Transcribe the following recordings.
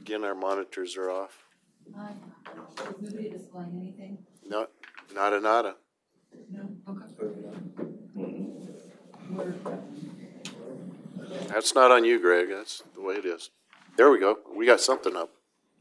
Again, our monitors are off. Is nobody displaying anything? No, nada. No? Okay. That's not on you, Greg. That's the way it is. There we go. We got something up.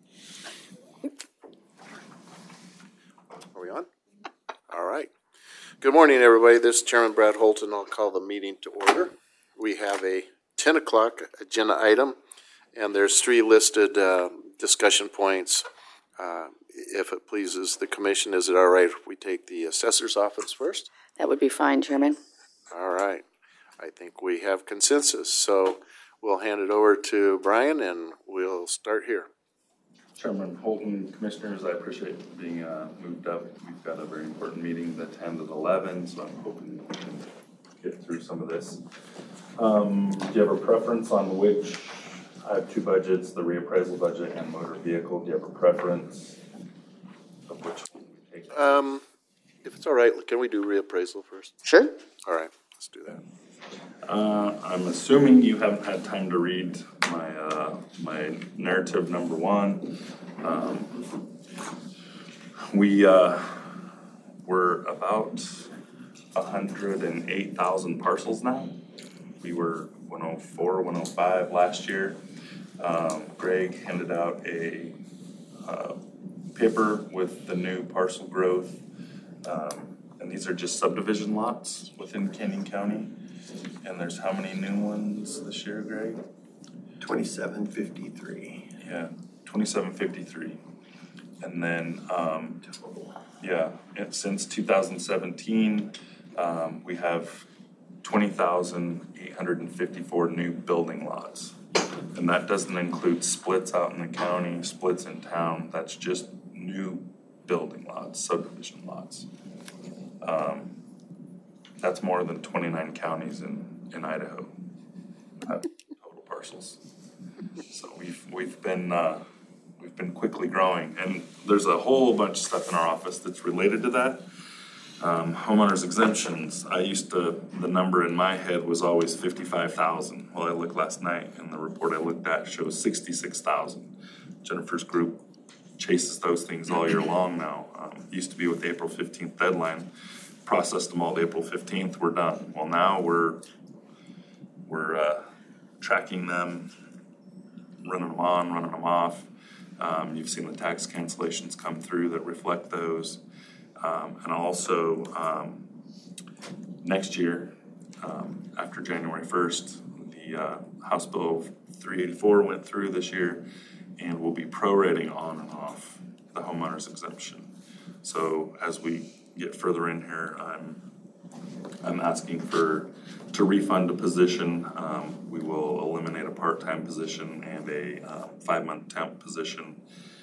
Are we on? All right. Good morning, everybody. This is Chairman Brad Holton. I'll call the meeting to order. We have a 10 o'clock agenda item, and there's 3 listed discussion points. If it pleases the commission, is it all right if we take the assessor's office first? That would be fine, Chairman. All right. I think we have consensus. So we'll hand it over to Brian, and we'll start here. Chairman Holton, Commissioners, I appreciate being moved up. We've got a very important meeting, the 10 to 11, so I'm hoping we can get through some of this. Do you have a preference on which? I have 2 budgets, the reappraisal budget and motor vehicle. Do you have a preference of which one we take? If it's all right, can we do reappraisal first? Sure. All right, let's do that. I'm assuming you haven't had time to read my narrative number 1. We're about 108,000 parcels now. We were 104, 105 last year. Greg handed out a paper with the new parcel growth, and these are just subdivision lots within Canyon County. And there's how many new ones this year, Greg? 2753. Yeah, 2753. And then, since 2017, we have 20,854 new building lots. And that doesn't include splits out in the county, splits in town. That's just new building lots, subdivision lots. That's more than 29 counties in Idaho have total parcels. So we've been quickly growing, and there's a whole bunch of stuff in our office that's related to that. Homeowners exemptions. The number in my head was always 55,000. Well, I looked last night, and the report I looked at shows 66,000. Jennifer's group chases those things all year long now. Used to be with the April 15th deadline. Processed them all to April 15th. We're done. Well, now we're tracking them, running them on, running them off. You've seen the tax cancellations come through that reflect those. And also, next year, after January 1st, the House Bill 384 went through this year, and we'll be prorating on and off the homeowners exemption. So as we get further in here, I'm asking to refund a position. We will eliminate a part-time position and a 5-month temp position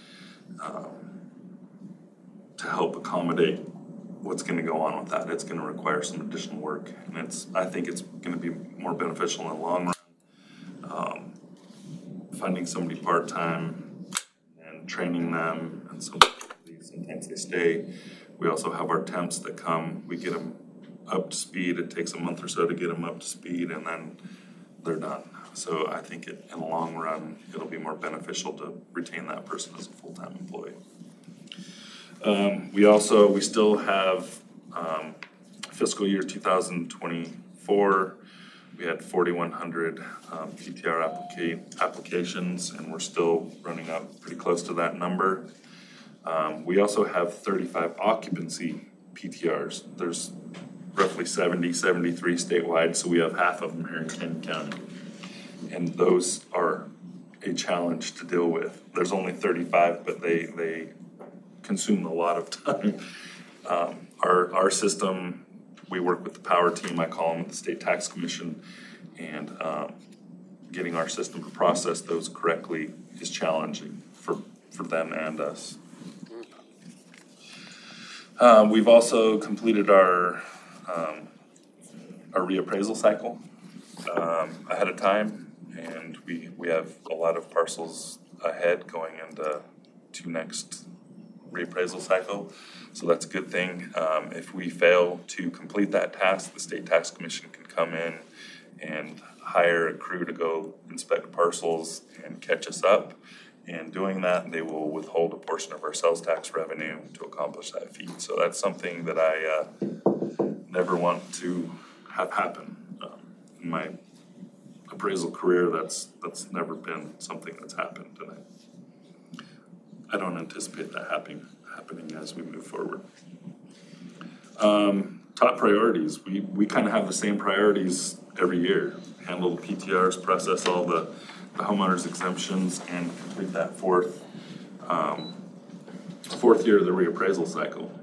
to help accommodate what's going to go on with that. It's going to require some additional work, and I think it's going to be more beneficial in the long run. Funding somebody part-time and training them, and sometimes they stay. We also have our temps that come. We get them up to speed. It takes a month or so to get them up to speed, and then they're done. So I think in the long run, it'll be more beneficial to retain that person as a full-time employee. We still have fiscal year 2024. We had 4,100 PTR applications, and we're still running up pretty close to that number. We also have 35 occupancy PTRs. There's roughly 73 statewide, so we have half of them here in Canyon County. And those are a challenge to deal with. There's only 35, but they consume a lot of time. Our system, we work with the power team, I call them the State Tax Commission, and getting our system to process those correctly is challenging for them and us. We've also completed our reappraisal cycle ahead of time, and we have a lot of parcels ahead going into next reappraisal cycle, so that's a good thing. If we fail to complete that task, the State Tax Commission can come in and hire a crew to go inspect parcels and catch us up, In doing that, they will withhold a portion of our sales tax revenue to accomplish that feat. So that's something that I never want to have happen. In my appraisal career, that's never been something that's happened, and I don't anticipate that happening as we move forward. Top priorities, we kind of have the same priorities every year. Handle the PTRs, process all the homeowners exemptions, and complete that fourth year of the reappraisal cycle.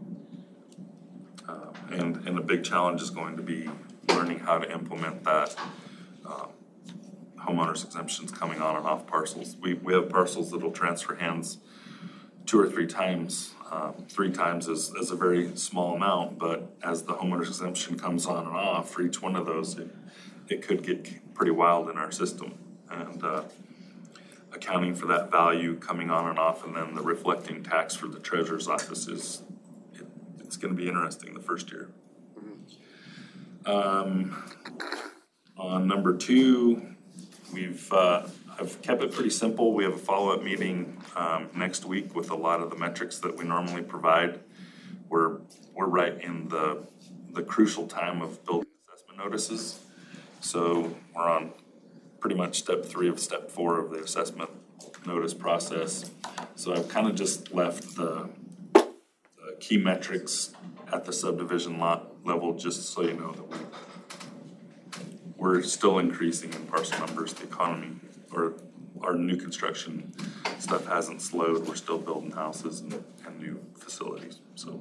And a big challenge is going to be learning how to implement that homeowners exemptions coming on and off parcels. We have parcels that will transfer hands 2 or 3 times. 3 times is a very small amount, but as the homeowners exemption comes on and off for each one of those, it could get pretty wild in our system. And accounting for that value coming on and off, and then the reflecting tax for the treasurer's office it's going to be interesting the first year. On number 2, I've kept it pretty simple. We have a follow-up meeting next week with a lot of the metrics that we normally provide. We're right in the crucial time of building assessment notices. So we're on pretty much step 3 of step 4 of the assessment notice process. So I've kind of just left the key metrics at the subdivision lot level, just so you know that we're still increasing in parcel numbers. The economy, or our new construction stuff, hasn't slowed. We're still building houses and new facilities. So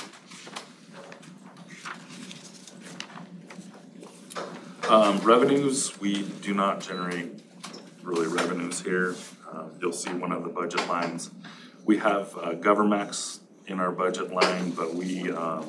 revenues, we do not generate really revenues here. You'll see one of the budget lines. We have GovernMax in our budget line, but we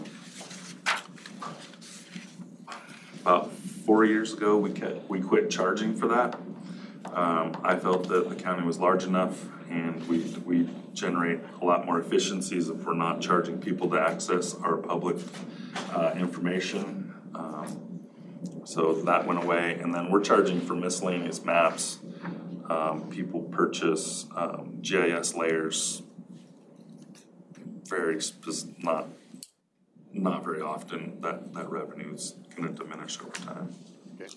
about 4 years ago we quit charging for that. I felt that the county was large enough, and we generate a lot more efficiencies if we're not charging people to access our public information. So that went away, and then we're charging for miscellaneous maps. People purchase GIS layers not very often. That revenue is going to diminish over time. Okay.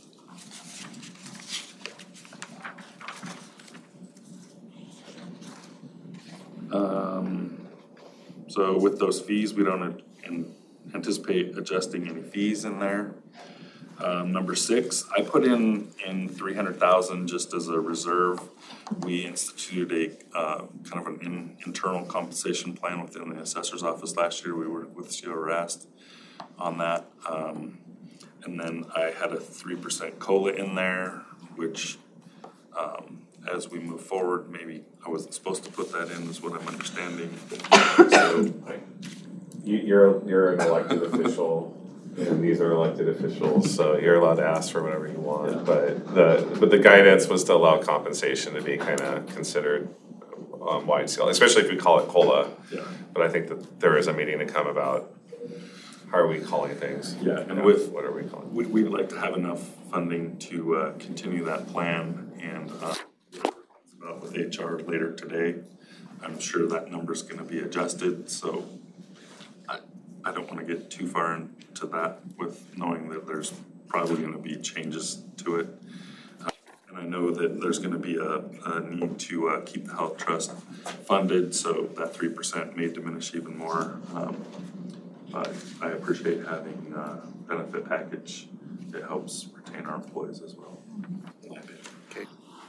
So with those fees, we don't anticipate adjusting any fees in there. Number 6, I put in $300,000 just as a reserve. We instituted a kind of an internal compensation plan within the assessor's office last year. We worked with CORAST on that. And then I had a 3% COLA in there, which as we move forward, maybe I wasn't supposed to put that in, is what I'm understanding. So you're an elected official, and these are elected officials, so you're allowed to ask for whatever you want. Yeah. But the guidance was to allow compensation to be kind of considered wide scale, especially if we call it COLA. Yeah. But I think that there is a meeting to come about how are we calling things. Yeah, and what are we calling? We'd like to have enough funding to continue that plan, and about with HR later today. I'm sure that number's going to be adjusted, so I don't want to get too far into that with knowing that there's probably going to be changes to it. And I know that there's going to be a need to keep the health trust funded, so that 3% may diminish even more. But I appreciate having a benefit package that helps retain our employees as well. Okay.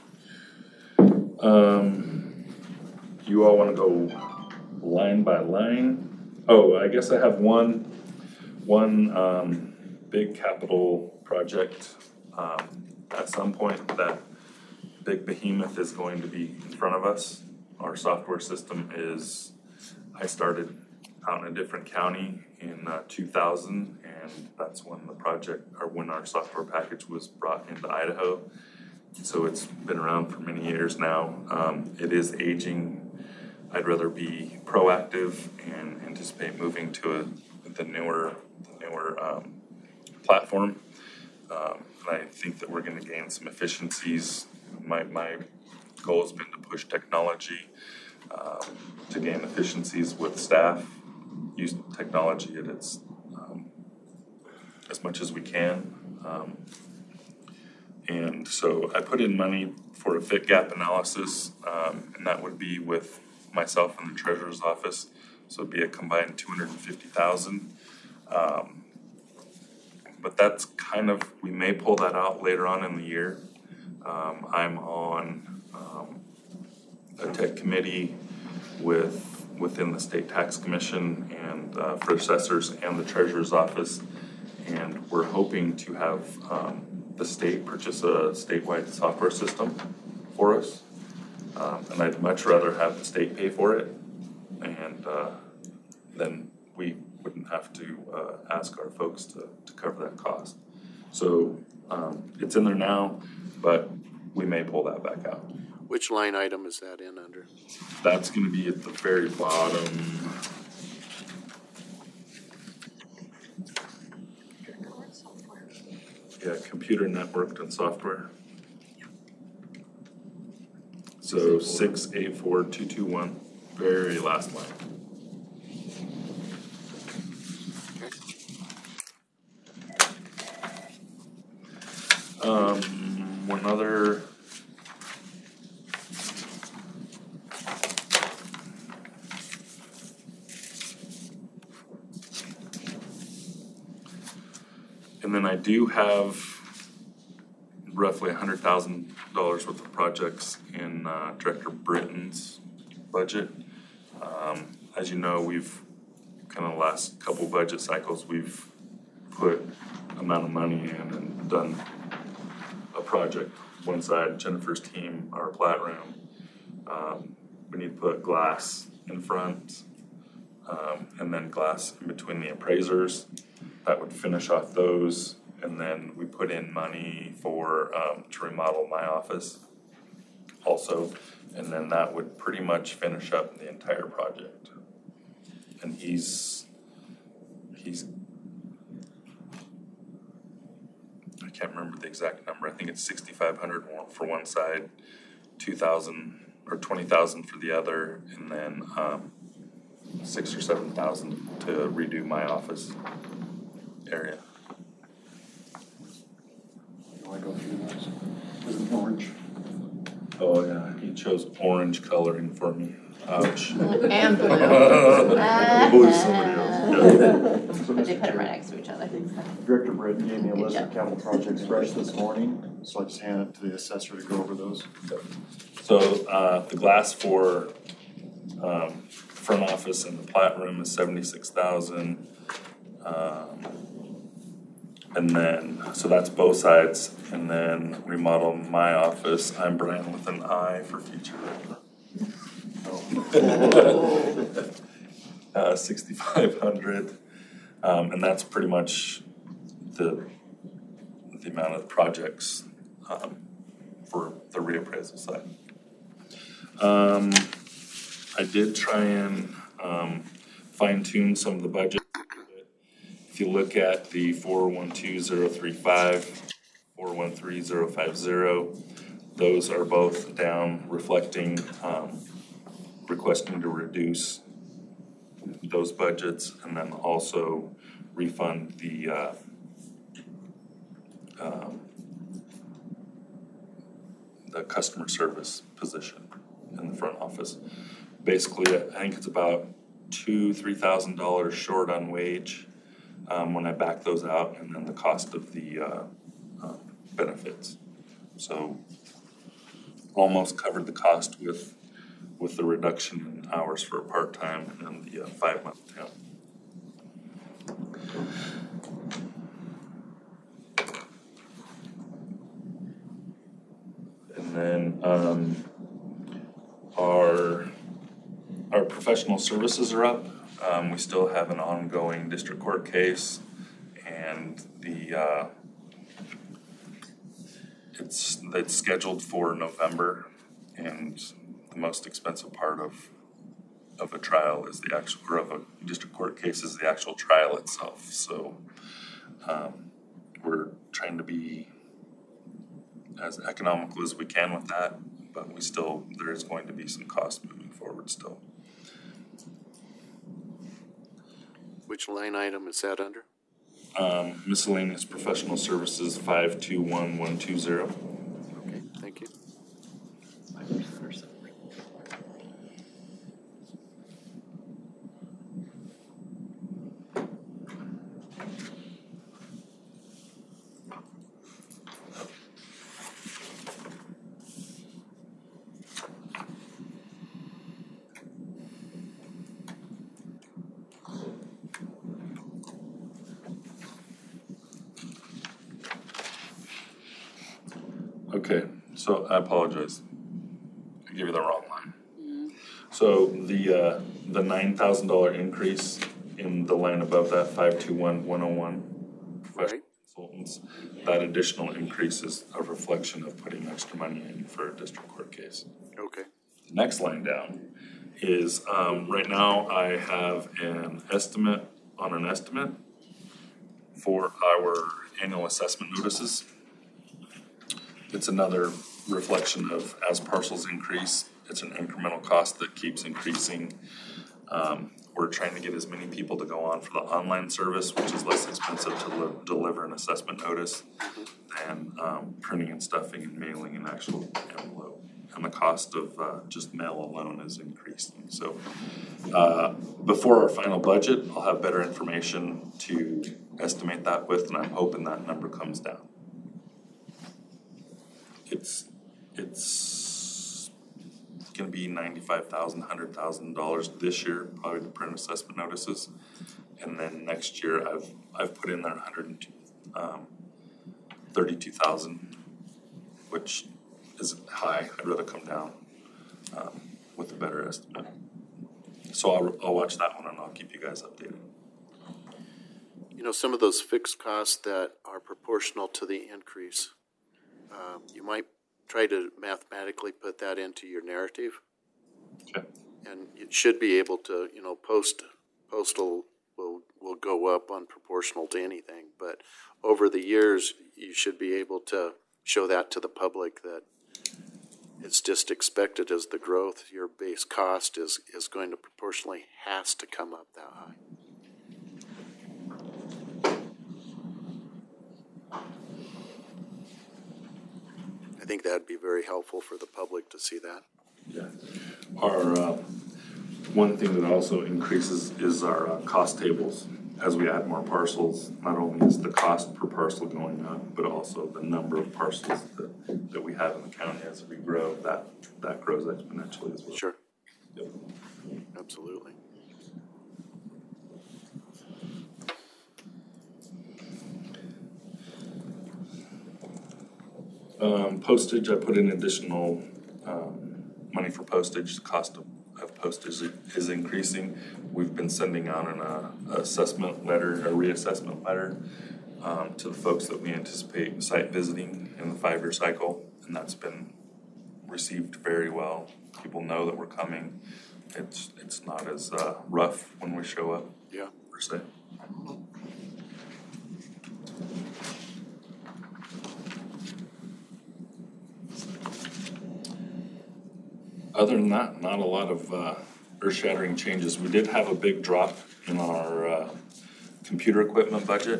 You all want to go line by line? Oh, I guess I have one big capital project. At some point, that big behemoth is going to be in front of us. Our software system is, I started out in a different county in 2000, and that's when our software package was brought into Idaho. So it's been around for many years now. It is aging. I'd rather be proactive and anticipate moving to the newer platform. And I think that we're going to gain some efficiencies. My goal has been to push technology to gain efficiencies with staff, use technology at its as much as we can. And so I put in money for a fit gap analysis, and that would be with myself and the treasurer's office. So it'd be a combined $250,000. But that's kind of, we may pull that out later on in the year. I'm on a tech committee within the state tax commission and for assessors and the treasurer's office. And we're hoping to have the state purchase a statewide software system for us. And I'd much rather have the state pay for it. And then we wouldn't have to ask our folks to cover that cost. So it's in there now, but we may pull that back out. Which line item is that in under? That's going to be at the very bottom. Yeah, computer networked and software. So 684221, very last line. One other. And then I do have roughly $100,000 worth of projects in Director Britton's budget. As you know, we've kind of the last couple budget cycles, we've put amount of money in and done a project. One side, Jennifer's team, our plat room. We need to put glass in front and then glass in between the appraisers. That would finish off those. And then we put in money for to remodel my office also. And then that would pretty much finish up the entire project. And he's I can't remember the exact number. I think it's $6,500 for one side, $2,000 or $20,000 for the other, and then $6,000 or $7,000 to redo my office area. Do I go through those? Was it orange? Oh yeah, he chose orange coloring for me. Ouch. And blue. Blue somebody else. But they put them right next to each other. Director Britton gave me a Good list job. of capital projects fresh this morning, so I just handed it to the assessor to go over those. So the glass for front office and the plat room is $76,000. And then, so that's both sides. And then remodel my office. I'm Brian with an I for future. 6,500. And that's pretty much the amount of projects for the reappraisal side. I did try and fine tune some of the budget. If you look at the 412-035, 413-050, those are both down, reflecting requesting to reduce those budgets and then also refund the customer service position in the front office. Basically, I think it's about $2,000-3,000 short on wage when I back those out, and then the cost of the benefits. So almost covered the cost with the reduction in hours for a part-time and the 5-month temp. And then our professional services are up. We still have an ongoing district court case, and it's scheduled for November, and the most expensive part of a trial is the actual, or of a district court case is the actual trial itself. So we're trying to be as economical as we can with that, but there is going to be some cost moving forward still. Which line item is that under? Miscellaneous professional services, 521120. Okay, thank you. 5% or something. Okay, so I apologize. I gave you the wrong line. So the $9,000 increase in the line above that, 521101 professional consultants, that additional increase is a reflection of putting extra money in for a district court case. Okay. The next line down is, right now I have an estimate on an estimate for our annual assessment notices. It's another reflection of as parcels increase, it's an incremental cost that keeps increasing. We're trying to get as many people to go on for the online service, which is less expensive to deliver an assessment notice than printing and stuffing and mailing an actual envelope. And the cost of just mail alone is increasing. So before our final budget, I'll have better information to estimate that with, and I'm hoping that number comes down. It's gonna be $95,000, $100,000 this year, probably to print assessment notices. And then next year, I've put in there $132,000, which is high. I'd rather come down with a better estimate. So I'll watch that one and I'll keep you guys updated. You know, some of those fixed costs that are proportional to the increase, you might try to mathematically put that into your narrative. Okay. And it should be able to, you know, postal will go up unproportional to anything, but over the years, you should be able to show that to the public that it's just expected as the growth, your base cost is going to proportionally has to come up that high. I think that'd be very helpful for the public to see that. Yeah. Our one thing that also increases is our cost tables. As we add more parcels, not only is the cost per parcel going up, but also the number of parcels that we have in the county as we grow, that grows exponentially as well. Sure. Yep. Absolutely. Postage, I put in additional money for postage. The cost of postage is increasing. We've been sending out an assessment letter, a reassessment letter to the folks that we anticipate site visiting in the 5-year cycle, and that's been received very well. People know that we're coming. It's not as rough when we show up. Yeah. Per se. Other than that, not a lot of earth-shattering changes. We did have a big drop in our computer equipment budget,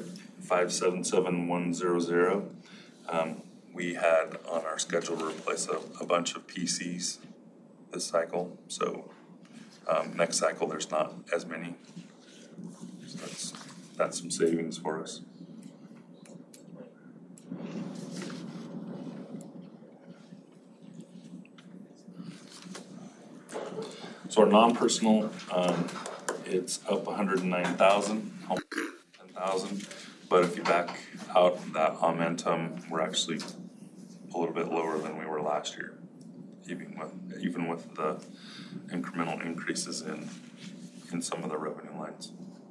577100. We had on our schedule to replace a bunch of PCs this cycle, so next cycle there's not as many. So that's some savings for us. So our non-personal, it's up 109,000, 10,000. But if you back out that Aumentum, we're actually a little bit lower than we were last year, even with the incremental increases in some of the revenue lines.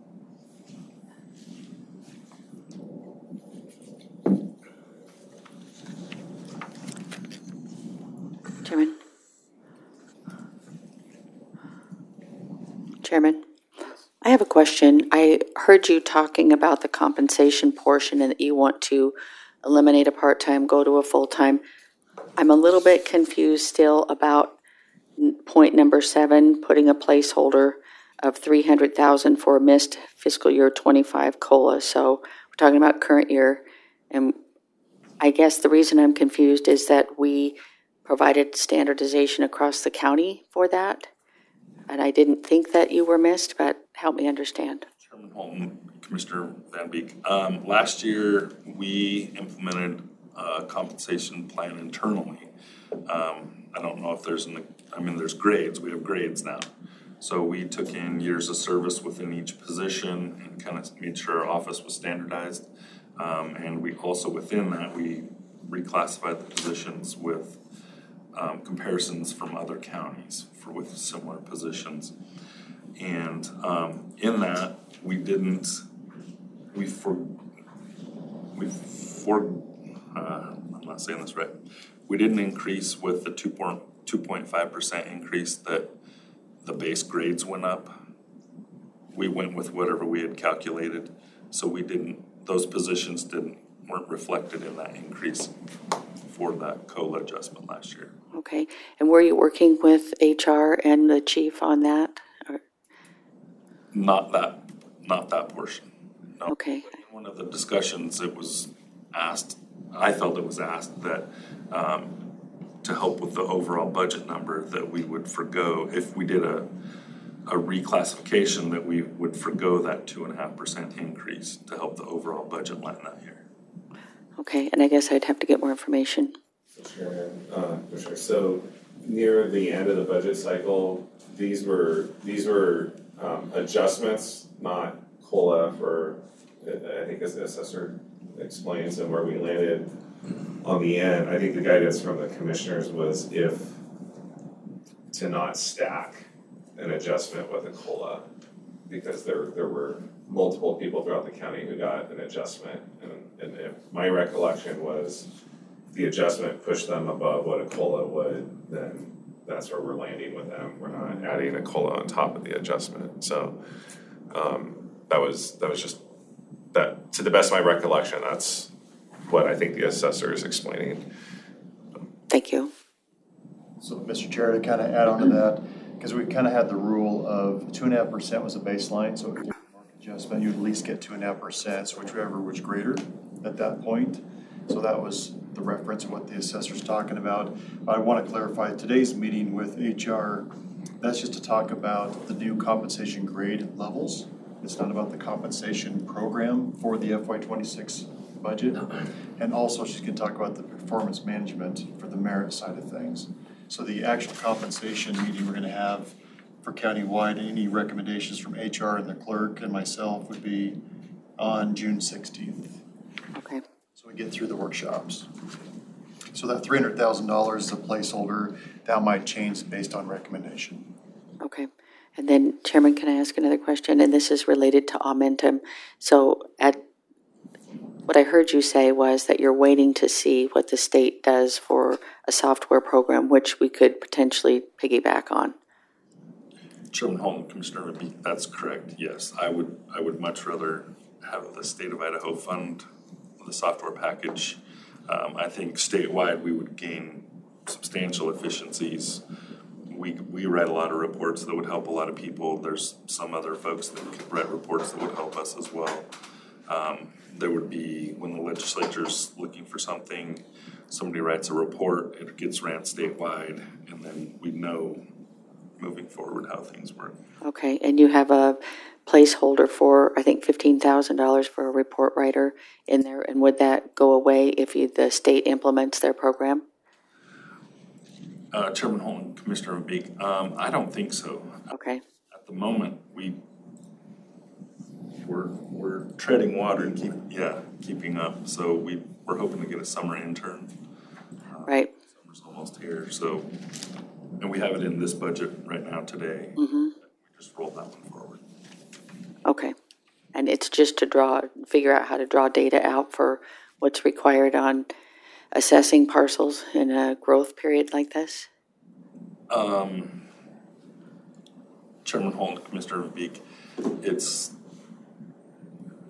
Chairman, I have a question. I heard you talking about the compensation portion and that you want to eliminate a part-time, go to a full-time. I'm a little bit confused still about point number 7, putting a placeholder of 300,000 for missed fiscal year 25 COLA. So we're talking about current year. And I guess the reason I'm confused is that we provided standardization across the county for that. And I didn't think that you were missed, but help me understand. Chairman Holton, Commissioner Van Beek. Last year, we implemented a compensation plan internally. I don't know if there's there's grades. We have grades now. So we took in years of service within each position and kind of made sure our office was standardized. And we also, within that, we reclassified the positions with comparisons from other counties with similar positions. And in that, I'm not saying this right. We didn't increase with the 2.5% increase that the base grades went up. We went with whatever we had calculated. So those positions weren't reflected in that increase for that COLA adjustment last year. Okay. And were you working with HR and the chief on that? Or? Not that portion. No. Okay. In one of the discussions, it was asked, I felt it was asked that to help with the overall budget number that we would forgo, if we did a reclassification, that we would forgo that 2.5% increase to help the overall budget line that year. Okay, and I guess I'd have to get more information. Commissioner, so near the end of the budget cycle, these were adjustments, not COLA for, I think as the assessor explains, and where we landed on the end. I think the guidance from the commissioners was to not stack an adjustment with a COLA, because there were multiple people throughout the county who got an adjustment, and if my recollection was the adjustment pushed them above what a COLA would, then that's where we're landing with them. We're not adding a COLA on top of the adjustment. So that was just that, to the best of my recollection, that's what I think the assessor is explaining. Thank you. So, Mr. Chair, to kind of add on to that, because we kind of had the rule of 2.5% was a baseline, so if you did a mark adjustment, you'd at least get 2.5%, so whichever was greater at that point. So that was the reference of what the assessor's talking about. But I want to clarify, today's meeting with HR, that's just to talk about the new compensation grade levels. It's not about the compensation program for the FY26 budget. And also she's going to talk about the performance management for the merit side of things. So the actual compensation meeting we're going to have for countywide, any recommendations from HR and the clerk and myself would be on June 16th. Okay. So we get through the workshops. So that $300,000 is a placeholder. That might change based on recommendation. Okay. And then, Chairman, can I ask another question? And this is related to Aumentum. So what I heard you say was that you're waiting to see what the state does for a software program, which we could potentially piggyback on. Chairman Holton, Commissioner Rabik, that's correct. Yes, I would much rather have the state of Idaho fund the software package. I think statewide we would gain substantial efficiencies. We write a lot of reports that would help a lot of people. There's some other folks that could write reports that would help us as well. There would be, when the legislature's looking for something, somebody writes a report, it gets ran statewide, and then we know moving forward how things work. Okay, and you have a placeholder for, I think, $15,000 for a report writer in there, and would that go away if the state implements their program? Chairman Holton, Commissioner Rabik, I don't think so. Okay. At the moment, we're treading water and keeping up. So we're hoping to get a summer intern. Right. Summer's almost here, so, and we have it in this budget right now today. Mm-hmm. We just rolled that one forward. Okay. And it's just to figure out how to draw data out for what's required on assessing parcels in a growth period like this? Chairman Holton, Commissioner Rabik,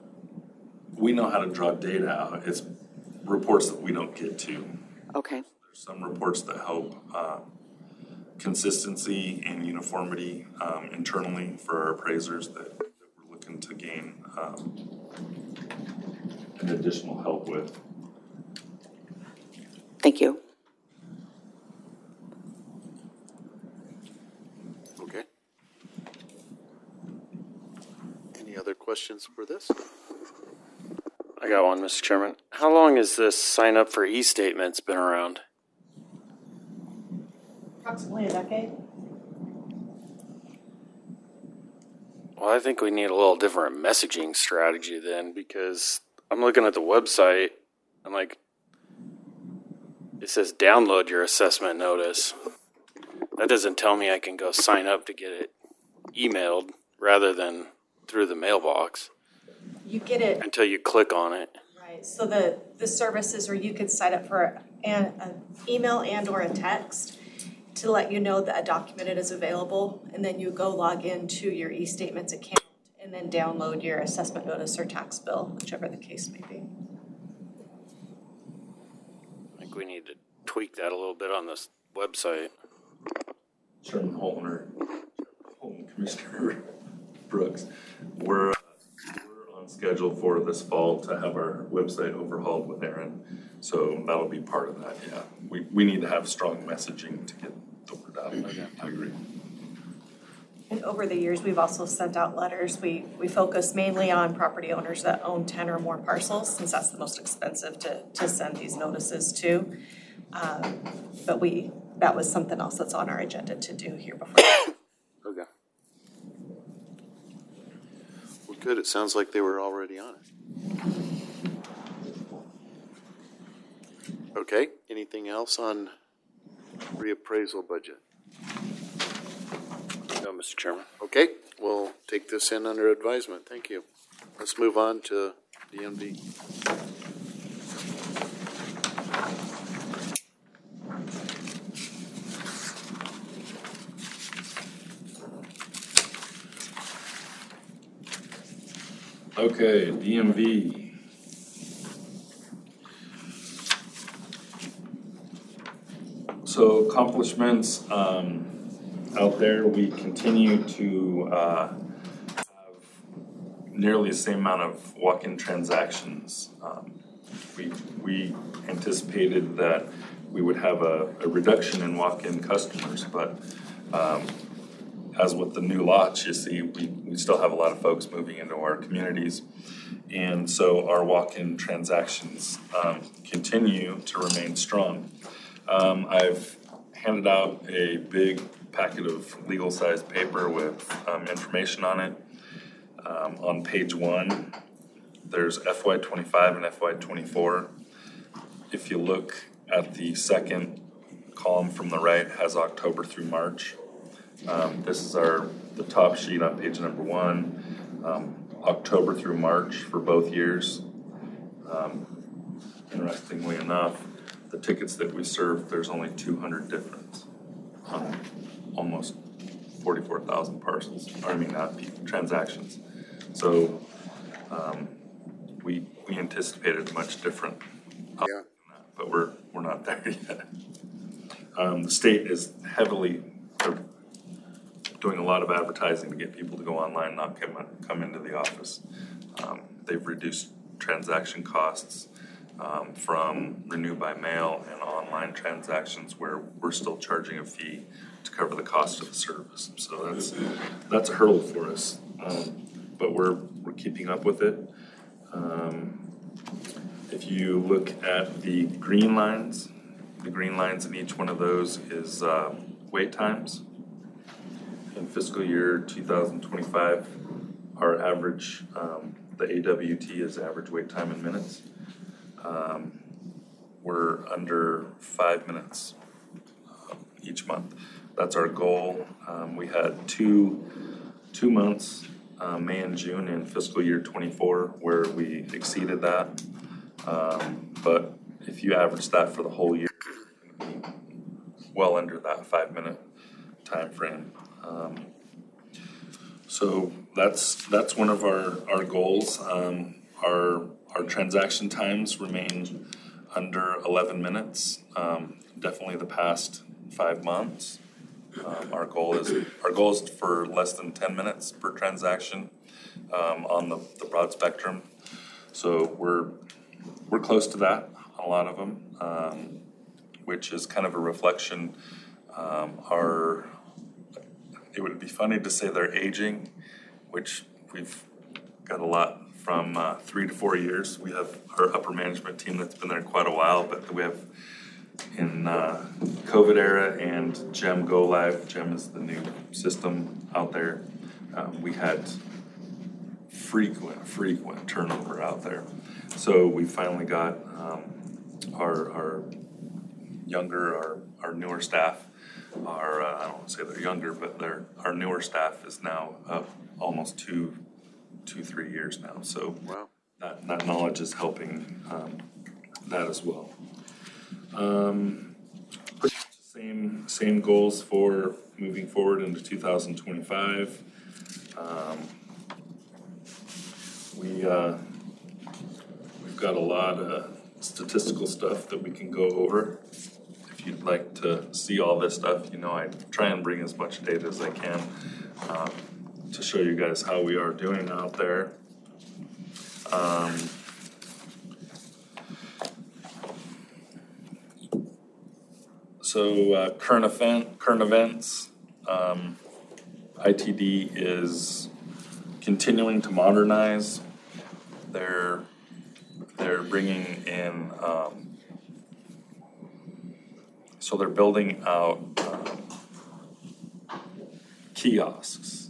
we know how to draw data out. It's reports that we don't get to. Okay. some reports that help consistency and uniformity internally for our appraisers that we're looking to gain an additional help with. Thank you. Okay. Any other questions for this? I got one, Mr. Chairman. How long has this sign up for e-statements been around? Approximately a decade. Well, I think we need a little different messaging strategy then, because I'm looking at the website and like it says download your assessment notice. That doesn't tell me I can go sign up to get it emailed rather than through the mailbox You get it, until you click on it. right, so the services where you could sign up for an email and or a text to let you know that a document is available, and then you go log into your e-statements account and then download your assessment notice or tax bill, whichever the case may be. I think we need to tweak that a little bit on this website. Chairman Holton, Commissioner Brooks, we're on schedule for this fall to have our website overhauled with Aaron, so that'll be part of that. Yeah, we need to have strong messaging to get the word out. I agree. And over the years, we've also sent out letters. We focus mainly on property owners that own 10 or more parcels, since that's the most expensive to send these notices to. But that was something else that's on our agenda to do here before. Okay. Well, good. It sounds like they were already on it. Okay. Anything else on reappraisal budget? No, Mr. Chairman. Okay. We'll take this in under advisement. Thank you. Let's move on to DMV. Okay, DMV. So accomplishments out there, we continue to have nearly the same amount of walk-in transactions. We anticipated that we would have a reduction in walk-in customers, but as with the new lots, you see, we still have a lot of folks moving into our communities. And so our walk-in transactions continue to remain strong. I've handed out a big packet of legal-sized paper with information on it. On page 1, there's FY25 and FY24. If you look at the second column from the right, it has October through March. This is the top sheet on page number 1, October through March for both years. Interestingly enough, the tickets that we served, there's only 200 difference on almost 44,000 parcels, transactions. So we anticipated much different, Yeah. but we're not there yet. The state is heavily doing a lot of advertising to get people to go online, not come into the office. They've reduced transaction costs from renew by mail and online transactions where we're still charging a fee to cover the cost of the service. So that's a hurdle for us, but we're keeping up with it. If you look at the green lines in each one of those is wait times. In fiscal year 2025, our average, the AWT is average wait time in minutes. We're under 5 minutes each month. That's our goal. We had two months, May and June in fiscal year 24, where we exceeded that. But if you average that for the whole year, you're going to be well under that 5 minute time frame. So that's one of our goals. Our transaction times remain under 11 minutes. Definitely the past 5 months. Our goal is for less than 10 minutes per transaction on the broad spectrum. So we're close to that on a lot of them, which is kind of a reflection. It would be funny to say they're aging, which we've got a lot from 3 to 4 years. We have our upper management team that's been there quite a while, but we have in COVID era and GEM Go Live. GEM is the new system out there. We had frequent turnover out there. So we finally got our younger, our newer staff. I don't want to say they're younger, but our newer staff is now up almost 2-3 years now. So Wow. that knowledge is helping that as well. Same goals for moving forward into 2025. We've got a lot of statistical stuff that we can go over. If you'd like to see all this stuff, I try and bring as much data as I can to show you guys how we are doing out there. So current events, ITD is continuing to modernize. They're bringing in, so they're building out kiosks,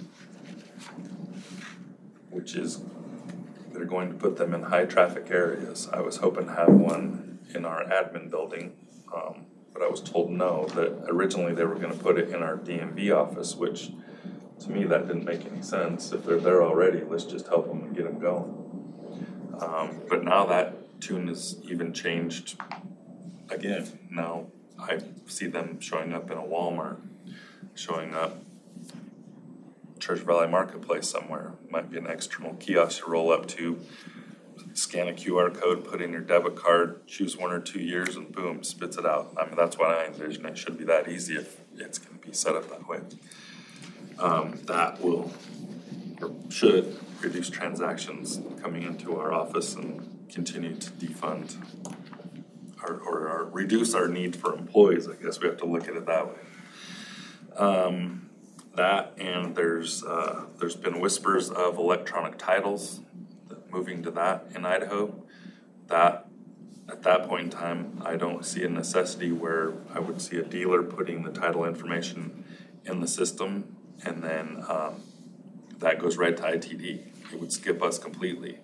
which is, they're going to put them in high traffic areas. I was hoping to have one in our admin building, but I was told no, that originally they were gonna put it in our DMV office, which to me, that didn't make any sense. If they're there already, let's just help them and get them going. But now that tune is even changed again. Now I see them showing up in a Walmart, showing up Church Valley Marketplace somewhere. Might be an external kiosk you roll up to, scan a QR code, put in your debit card, choose 1 or 2 years, and boom, spits it out. I mean, that's what I envision. It should be that easy if it's going to be set up that way. That will, or should, reduce transactions coming into our office and continue to defund or reduce our need for employees. I guess we have to look at it that way. That, and there's been whispers of electronic titles, moving to that in Idaho. That, at that point in time, I don't see a necessity where I would see a dealer putting the title information in the system, and then that goes right to ITD. It would skip us completely.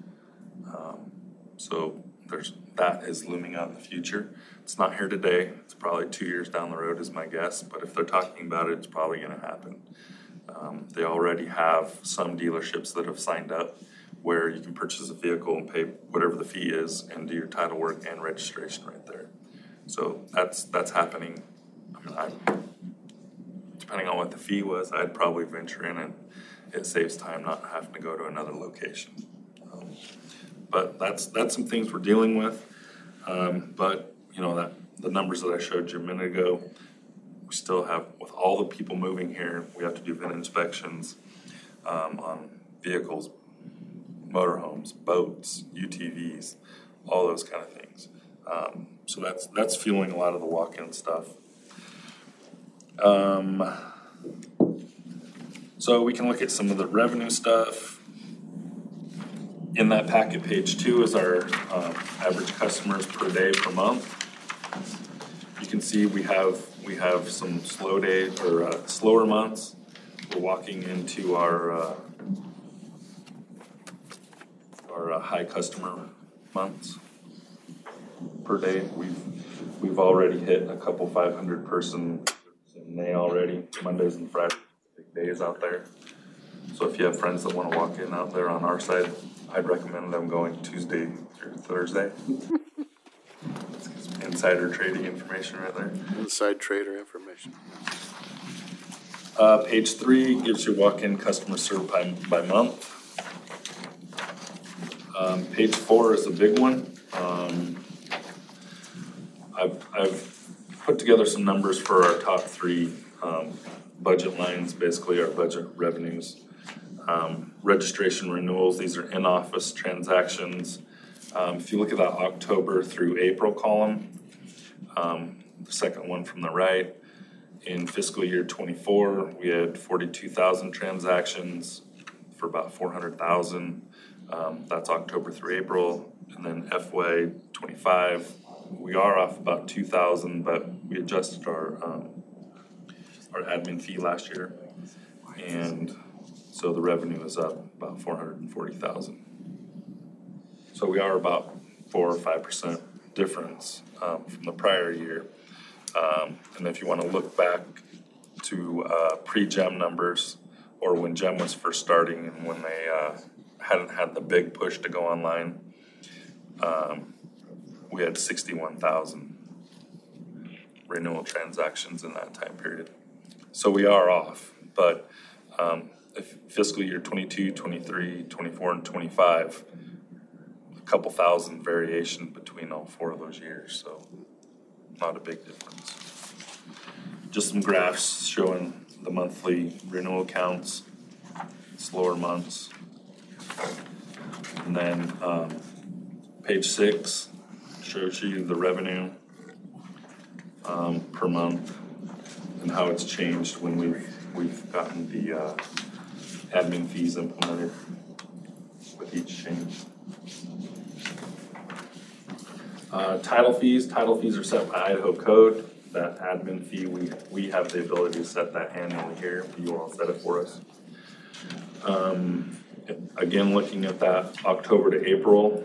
So that is looming out in the future. It's not here today. It's probably 2 years down the road is my guess, but if they're talking about it, it's probably gonna happen. They already have some dealerships that have signed up where you can purchase a vehicle and pay whatever the fee is and do your title work and registration right there. So that's happening. I mean, depending on what the fee was, I'd probably venture in, and it saves time not having to go to another location. But that's some things we're dealing with. But that the numbers that I showed you a minute ago, we still have, with all the people moving here, we have to do VIN inspections on vehicles, motorhomes, boats, UTVs, all those kind of things. So that's fueling a lot of the walk-in stuff. So we can look at some of the revenue stuff. In that packet, page 2 is our average customers per day per month. You can see we have some slow days or slower months. We're walking into our high customer months per day. We've already hit a couple 500 person in May already. Mondays and Fridays, big days out there. So if you have friends that want to walk in out there on our side, I'd recommend them going Tuesday through Thursday. Insider trading information right there. Inside trader information. Page 3 gives you walk-in customer served by month. Page 4 is a big one. I've put together some numbers for our top three budget lines, basically our budget revenues. Registration renewals, these are in-office transactions. If you look at that October through April column, the second one from the right, in fiscal year 24, we had 42,000 transactions for about 400,000. That's October through April. And then FY 25, we are off about 2,000, but we adjusted our admin fee last year. And so the revenue is up about 440,000. So we are about 4 or 5% difference from the prior year. And if you want to look back to pre-GEM numbers, or when GEM was first starting and when they hadn't had the big push to go online, we had 61,000 renewal transactions in that time period. So we are off, but if fiscal year 22, 23, 24, and 25, a couple thousand variation between all 4 of those years, so not a big difference. Just some graphs showing the monthly renewal counts, slower months. And then page 6 shows you the revenue per month and how it's changed when we've gotten the admin fees implemented with each change. Title fees are set by Idaho code. That admin fee, we have the ability to set that annually here. You all set it for us. Again, looking at that October to April,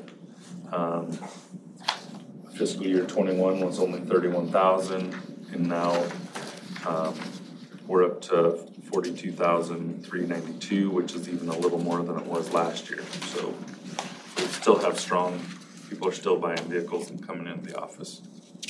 fiscal year 21 was only 31,000, and now we're up to 42,392, which is even a little more than it was last year. So we still have strong, people are still buying vehicles and coming into the office.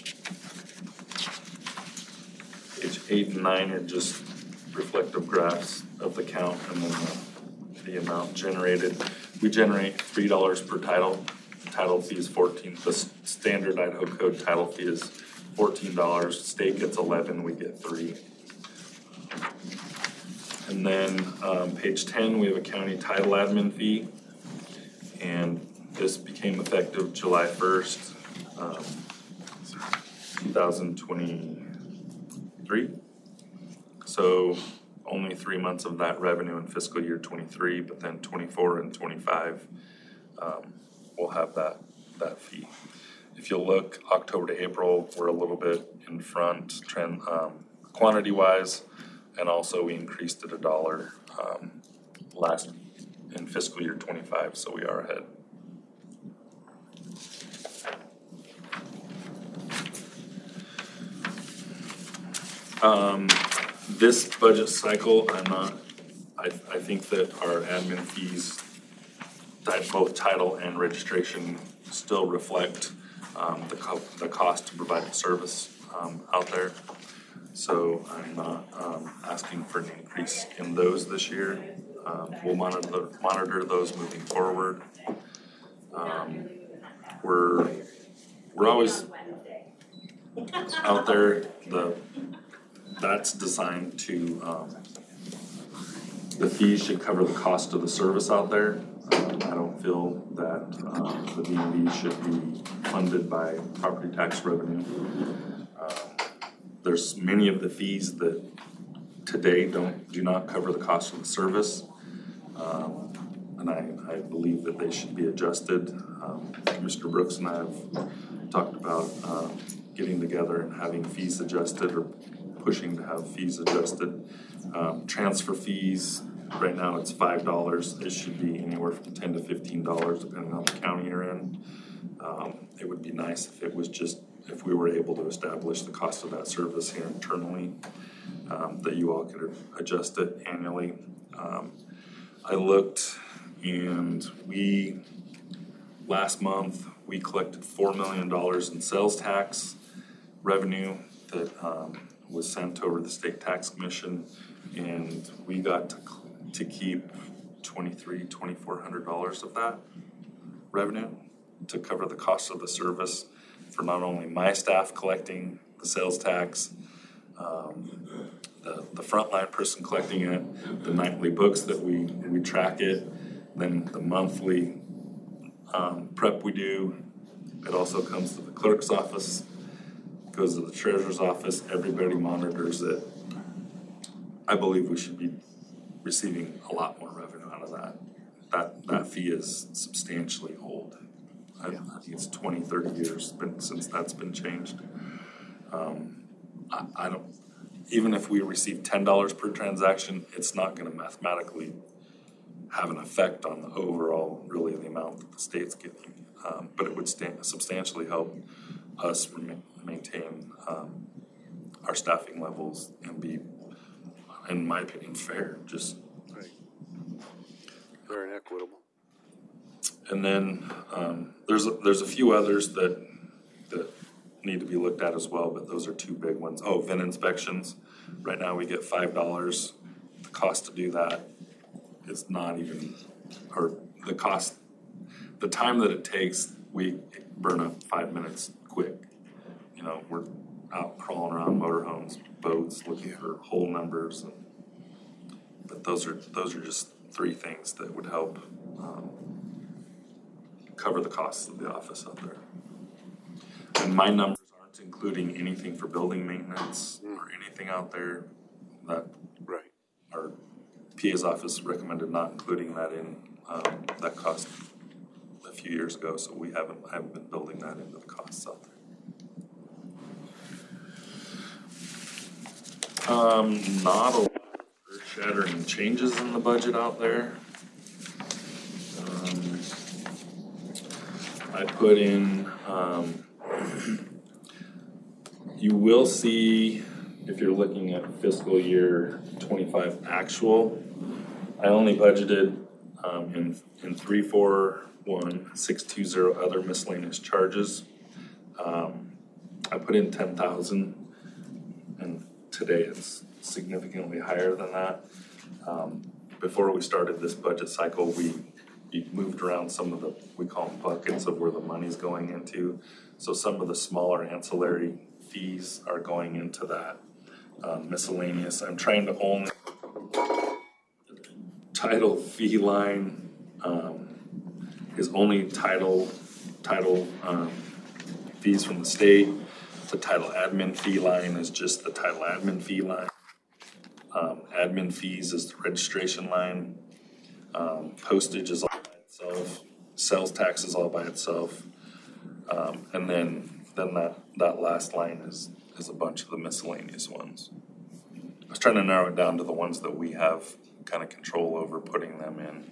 Page 8 and 9 are just reflective graphs of the count and then the amount generated. We generate $3 per title. The title fee is $14. The standard Idaho code title fee is $14. State gets 11, we get 3. And then page 10, we have a county title admin fee, and this became effective July 1st, 2023. So only 3 months of that revenue in fiscal year 23, but then 24 and 25 we'll have that fee. If you'll look, October to April, we're a little bit in front trend quantity wise, and also we increased it $1 last in fiscal year 25, so we are ahead. This budget cycle, I think that our admin fees, both title and registration, still reflect the cost to provide the service out there. So I'm not asking for an increase in those this year. We'll monitor those moving forward. We're always out there. That's designed to, the fees should cover the cost of the service out there. I don't feel that the DMV should be funded by property tax revenue. There's many of the fees that today do not cover the cost of the service. And I believe that they should be adjusted. Mr. Brooks and I have talked about getting together and having fees adjusted, or pushing to have fees adjusted. Transfer fees, right now it's $5. It should be anywhere from $10 to $15 depending on the county you're in. It would be nice if it was just, if we were able to establish the cost of that service here internally, that you all could adjust it annually. I looked, and last month we collected $4 million in sales tax revenue that was sent over to the State Tax Commission, and we got to keep $2,400 of that revenue to cover the cost of the service. for not only my staff collecting the sales tax, the frontline person collecting it, the nightly books that we track it, then the monthly prep we do. It also comes to the clerk's office, goes to the treasurer's office, everybody monitors it. I believe we should be receiving a lot more revenue out of that. That fee is substantially old. I think it's 20, 30 years since that's been changed. I don't, even if we receive $10 per transaction, it's not gonna mathematically have an effect on the overall, really the amount that the state's getting. But it would substantially help us maintain our staffing levels and be, in my opinion, fair, just. Right. Fair and equitable. And then there's a few others that need to be looked at as well, but those are two big ones. Oh, VIN inspections. Right now we get $5. The cost to do that is not even, or the cost, the time that it takes, we burn up 5 minutes quick. You know, we're out crawling around motorhomes, boats, looking for whole numbers. But those are just three things that would help cover the costs of the office out there. And my numbers aren't including anything for building maintenance or anything out there. That Right. our PA's office recommended not including that in that cost a few years ago, so I haven't been building that into the costs out there. Not a lot of earth-shattering changes in the budget out there. I put in, you will see, if you're looking at fiscal year 25 actual, I only budgeted in 341620 other miscellaneous charges. I put in 10,000, and today it's significantly higher than that. Before we started this budget cycle, we moved around some of the, we call them buckets of where the money's going into. So some of the smaller ancillary fees are going into that miscellaneous. I'm trying to only title fee line is only title fees from the state. The title admin fee line is just the title admin fee line. Admin fees is the registration line. Postage is all by itself. Sales tax is all by itself. And then that last line is a bunch of the miscellaneous ones. I was trying to narrow it down to the ones that we have kind of control over putting them in.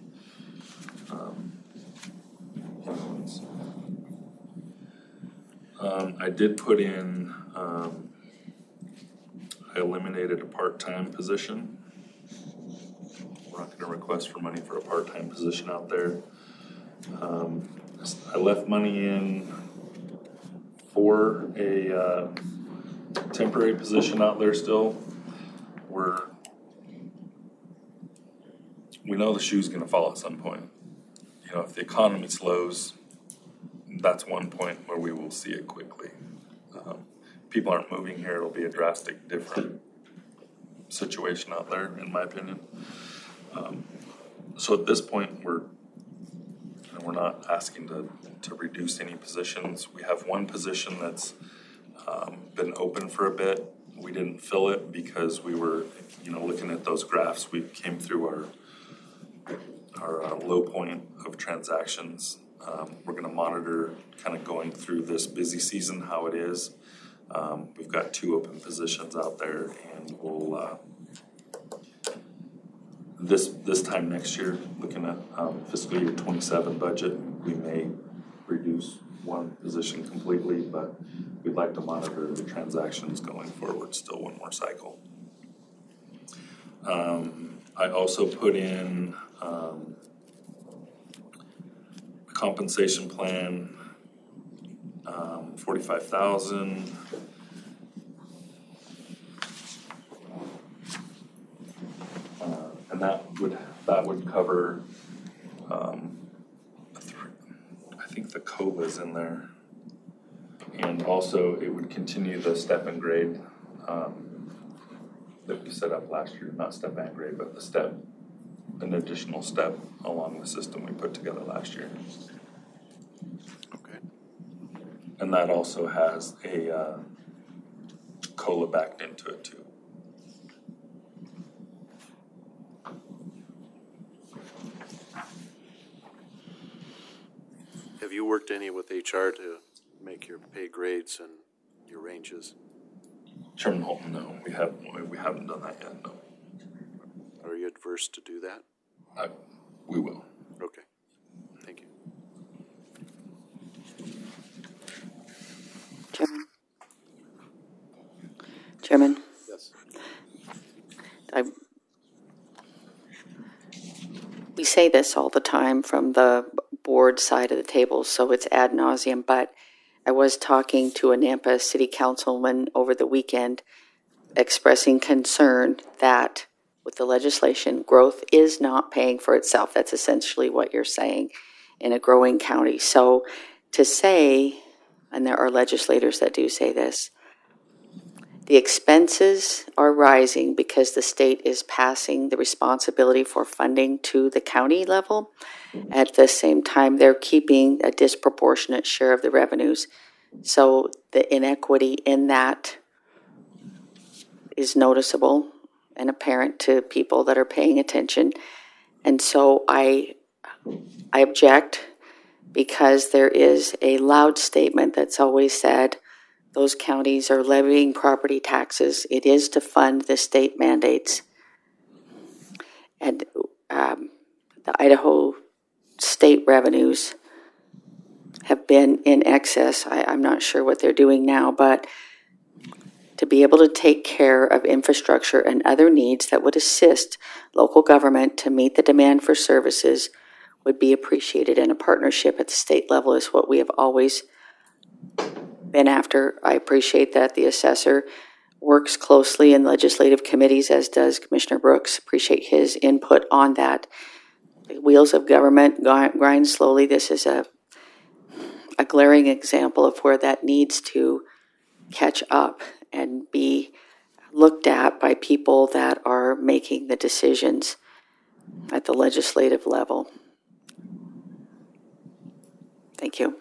I did put in, I eliminated a part-time position. We're not gonna request for money for a part-time position out there. I left money in for a temporary position out there still. We know the shoe's gonna fall at some point. You know, if the economy slows, that's one point where we will see it quickly. People aren't moving here, it'll be a drastic different situation out there, in my opinion. So at this point, we're not asking to reduce any positions. We have one position that's been open for a bit. We didn't fill it because we were, looking at those graphs. We came through our low point of transactions. We're going to monitor kind of going through this busy season how it is. We've got 2 open positions out there, and we'll this time next year, looking at fiscal year 27 budget, we may reduce one position completely, but we'd like to monitor the transactions going forward still one more cycle. I also put in a compensation plan, 45,000. And that would cover, I think the COBA's in there. And also, it would continue the step and grade that we set up last year, not step and grade, but the step, an additional step along the system we put together last year. Okay. And that also has a COLA backed into it too. Have you worked any with HR to make your pay grades and your ranges? Chairman Holton, no, we haven't done that yet, no. Are you adverse to do that? We will. Okay, thank you. Chairman, Yes. we say this all the time from the board side of the table, so it's ad nauseum, but I was talking to a Nampa city councilman over the weekend expressing concern that with the legislation, growth is not paying for itself. That's essentially what you're saying in a growing county. So to say, and there are legislators that do say this, the expenses are rising because the state is passing the responsibility for funding to the county level. At the same time, they're keeping a disproportionate share of the revenues. So the inequity in that is noticeable and apparent to people that are paying attention. And so I object because there is a loud statement that's always said, those counties are levying property taxes. It is to fund the state mandates. And the Idaho state revenues have been in excess. I'm not sure what they're doing now, but to be able to take care of infrastructure and other needs that would assist local government to meet the demand for services would be appreciated. And a partnership at the state level is what we have always been after. I appreciate that the assessor works closely in legislative committees, as does Commissioner Brooks. Appreciate his input on that. The wheels of government grind slowly. This is a glaring example of where that needs to catch up and be looked at by people that are making the decisions at the legislative level. Thank you.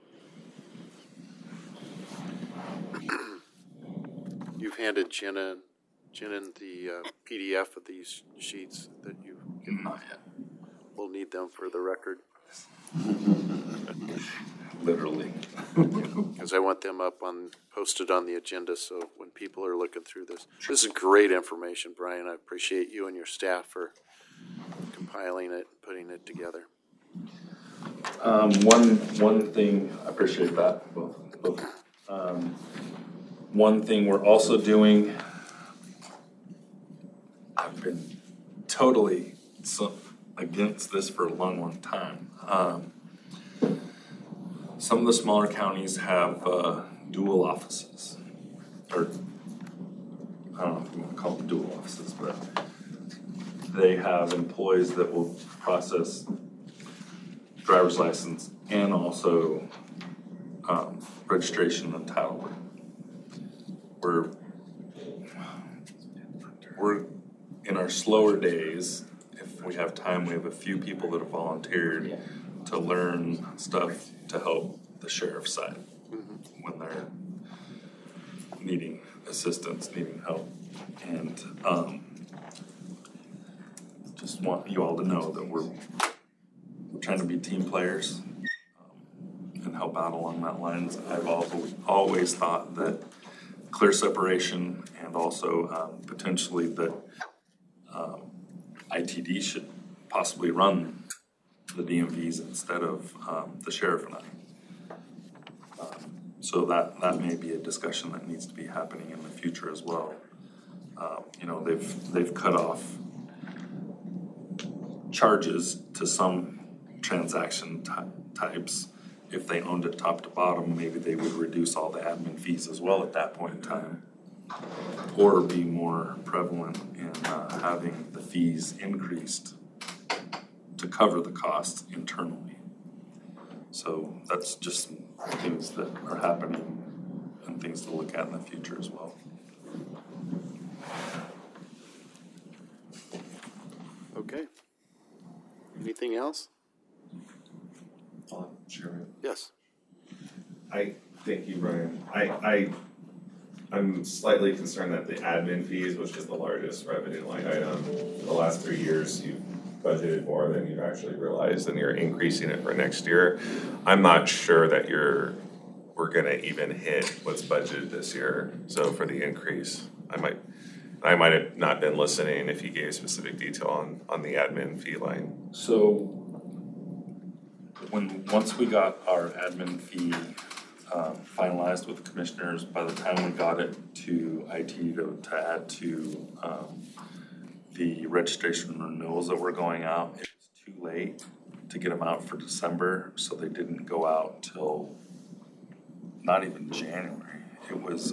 You've handed Jenna the PDF of these sheets that you Not yet. will need them for the record, Literally. because I want them posted on the agenda, so when people are looking through this. This is great information, Brian. I appreciate you and your staff for compiling it, putting it together. One thing, I appreciate that, both. One thing we're also doing, I've been totally against this for a long time. Some of the smaller counties have dual offices, or I don't know if you want to call them dual offices, but they have employees that will process driver's license and also registration and title work. We're in our slower days. If we have time, we have a few people that have volunteered to learn stuff to help the sheriff's side when they're needing assistance, needing help. And just want you all to know that we're trying to be team players and help out along that lines. I've always thought that clear separation and also potentially that ITD should possibly run the DMVs instead of the sheriff and I. So that may be a discussion that needs to be happening in the future as well. They've cut off charges to some transaction types. If they owned it top to bottom, maybe they would reduce all the admin fees as well at that point in time, or be more prevalent in having the fees increased to cover the costs internally. So that's just things that are happening and things to look at in the future as well. Okay. Anything else? Sure. Yes. Thank you, Brian. I'm slightly concerned that the admin fees, which is the largest revenue line item, the last 3 years you've budgeted more than you've actually realized, and you're increasing it for next year. I'm not sure that we're gonna even hit what's budgeted this year. So for the increase, I might have not been listening if you gave specific detail on the admin fee line. So once we got our admin fee finalized with the commissioners, by the time we got it to IT to add to the registration renewals that were going out, it was too late to get them out for December, so they didn't go out till not even January. It was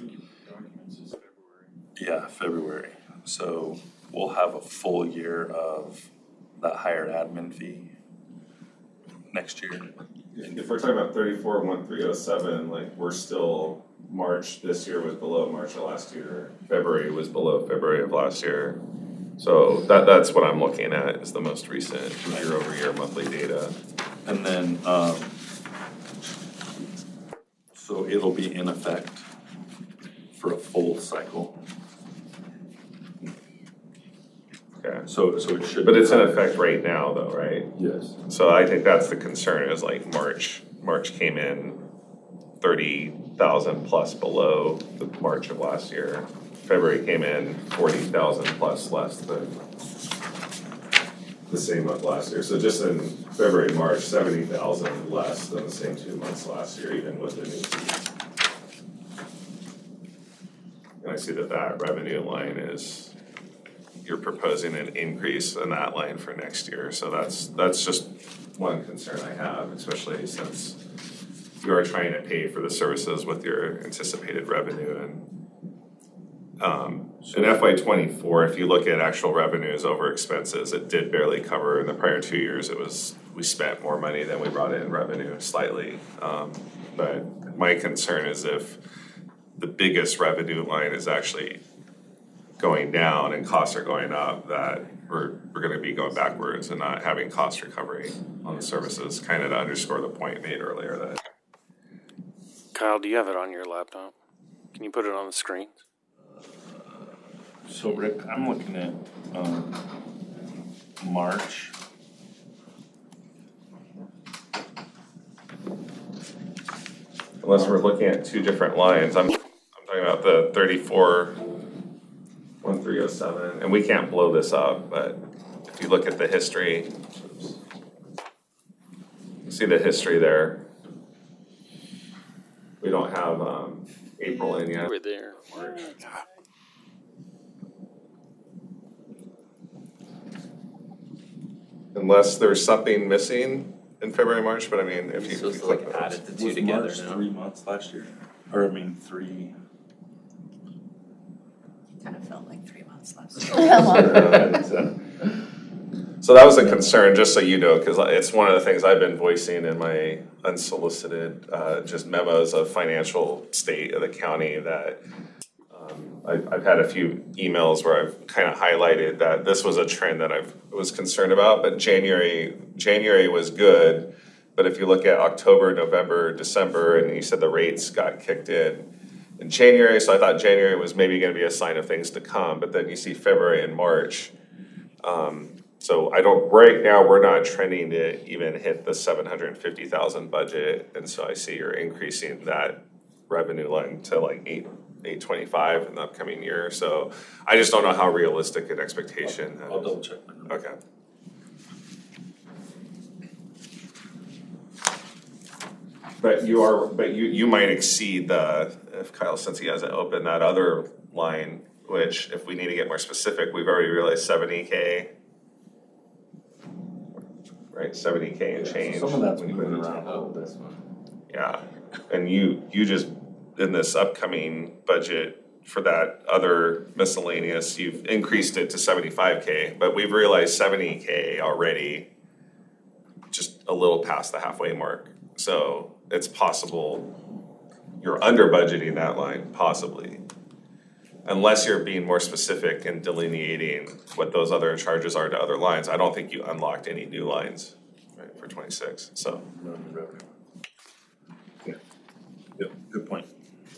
February. So we'll have a full year of that higher admin fee next year. If we're talking about 34,1307, like we're still, March this year was below March of last year. February was below February of last year. So that's what I'm looking at is the most recent year-over-year monthly data. And then, so it'll be in effect for a full cycle. Okay. So it should. But it's in effect right now though, right? Yes. So I think that's the concern is like March came in 30,000 plus below the March of last year. February came in 40,000 plus less than the same month last year. So just in February, March, 70,000 less than the same 2 months last year, even with the new fee. And I see that revenue line is, you're proposing an increase in that line for next year. So that's just one concern I have, especially since you are trying to pay for the services with your anticipated revenue. And in FY24, if you look at actual revenues over expenses, it did barely cover. In the prior 2 years, we spent more money than we brought in revenue slightly. But my concern is if the biggest revenue line is actually going down and costs are going up, that we're going to be going backwards and not having cost recovery on the services, kind of to underscore the point made earlier that. Kyle, do you have it on your laptop? Can you put it on the screen? So Rick, I'm looking at March. Unless we're looking at two different lines, I'm talking about the 34,1307, and we can't blow this up, but if you look at the history, you see the history there. We don't have April in yet. Over there. Unless there's something missing in February, March, but I mean, if you. So it's like added the two together March now. 3 months last year? Or I mean, 3. Kind of felt like 3 months last So that was a concern, just so you know, because it's one of the things I've been voicing in my unsolicited just memos of financial state of the county that I've had a few emails where I've kind of highlighted that this was a trend that I was concerned about, but January was good. But if you look at October, November, December, and you said the rates got kicked in January, so I thought January was maybe going to be a sign of things to come, but then you see February and March. So right now we're not trending to even hit the 750,000 budget, and so I see you're increasing that revenue line to like 825 in the upcoming year. So I just don't know how realistic an expectation. I'll double check. Okay. But you might exceed if Kyle, since he hasn't opened that other line, which if we need to get more specific, we've already realized 70K. Right, 70K and change. Some of that's when you moving move it around. Oh, this one. Yeah, and you just, in this upcoming budget for that other miscellaneous, you've increased it to 75K, but we've realized 70K already, just a little past the halfway mark. So it's possible you're under budgeting that line, possibly. Unless you're being more specific and delineating what those other charges are to other lines, I don't think you unlocked any new lines, right, for 26, so. Yeah, yep, good point.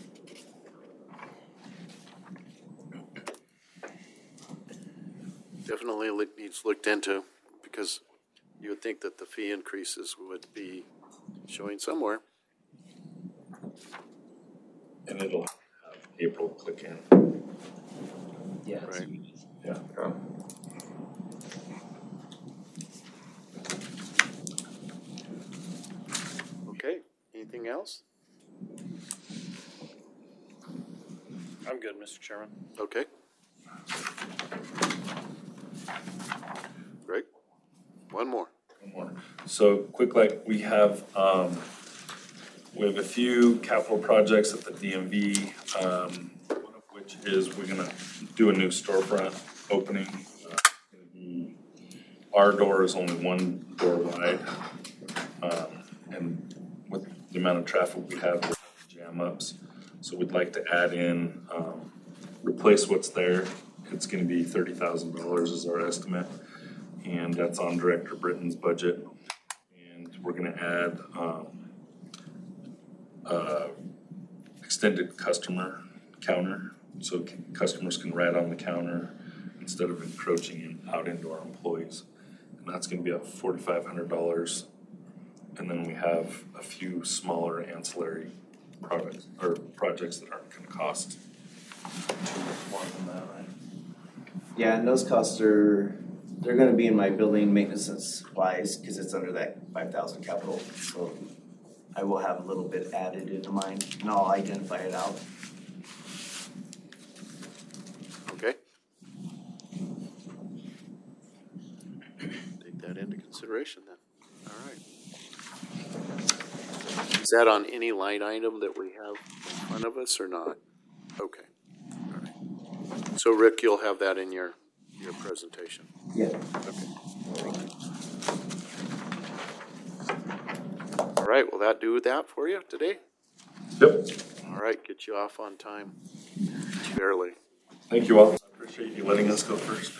Definitely needs looked into, because you would think that the fee increases would be showing somewhere. And it'll have April click in. Yeah. Right. Yeah. Okay, anything else? I'm good, Mr. Chairman. Okay. Great. One more. One more. So quick, like we have a few capital projects at the DMV, one of which is we're gonna do a new storefront opening. Our door is only one door wide, and with the amount of traffic we have, we'll have jam ups. So we'd like to add in, replace what's there. It's gonna be $30,000 is our estimate, and that's on Director Britton's budget. And we're gonna add extended customer counter, so customers can write on the counter instead of encroaching out into our employees. And that's gonna be up $4,500. And then we have a few smaller ancillary products or projects that aren't gonna cost too much more than that, right? Yeah, and those costs they're gonna be in my building maintenance and supplies, cause it's under that 5,000 capital, so I will have a little bit added into mine, and I'll identify it out. Okay. Take that into consideration then. All right. Is that on any line item that we have in front of us or not? Okay. All right. So Rick, you'll have that in your presentation. Yeah. All right, will that do that for you today? Yep. All right, get you off on time. Barely. Thank you all. I appreciate you letting us go first.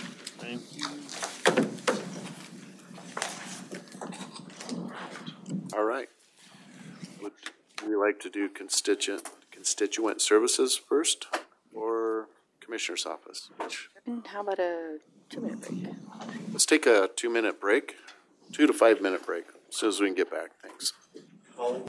All right. Would we like to do constituent services first, or Commissioner's office? How about a 2-minute break? Let's take a 2-minute break, 2 to 5 minute break, as soon as we can get back. Thanks.